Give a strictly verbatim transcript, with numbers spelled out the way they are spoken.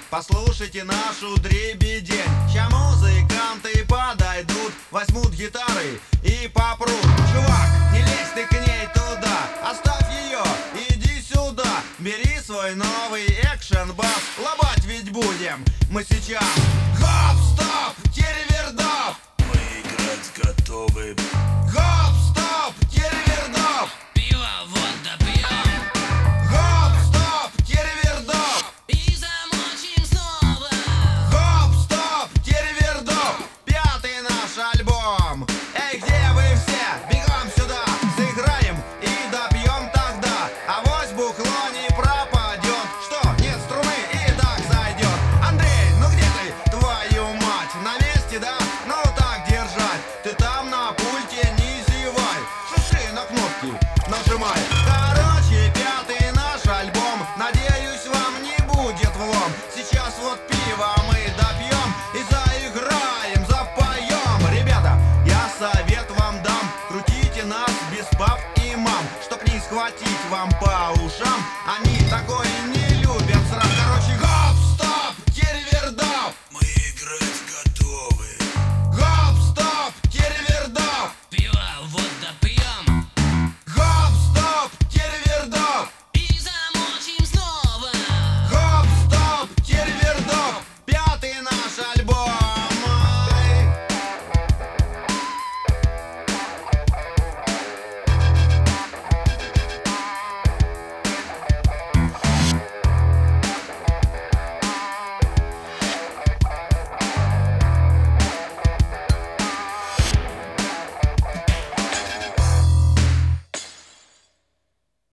послушайте нашу дребедень. Ща музыканты подойдут, возьмут гитары и попрут. Чувак, не лезь ты к ней туда, оставь ее, иди сюда. Бери свой новый экшен-бас, лобать ведь будем мы сейчас. Гоп-стоп, теревердоп, Мы играть готовы. гоп-стоп, теревердоп, Пиво вот допьем гоп-стоп, теревердоп, и замочим снова. гоп-стоп, теревердоп. Пятый наш альбом. Эй, где вы все? Бегом сюда, сыграем и допьем тогда. Авось бухло не пропадет. Что, нет струны и так зайдет. Андрей, ну где ты, твою мать? На месте, да? Ну так держать. Ты там на пульте не зевай, шиши на кнопки нажимай. Короче, пятый наш альбом, надеюсь, вам не будет влом. Сейчас вот пиво мы допьем и заиграем, запоем. Ребята, я совет вам дам, крутите нас без пап и мам, чтоб не схватить вам по ушам. Они такое не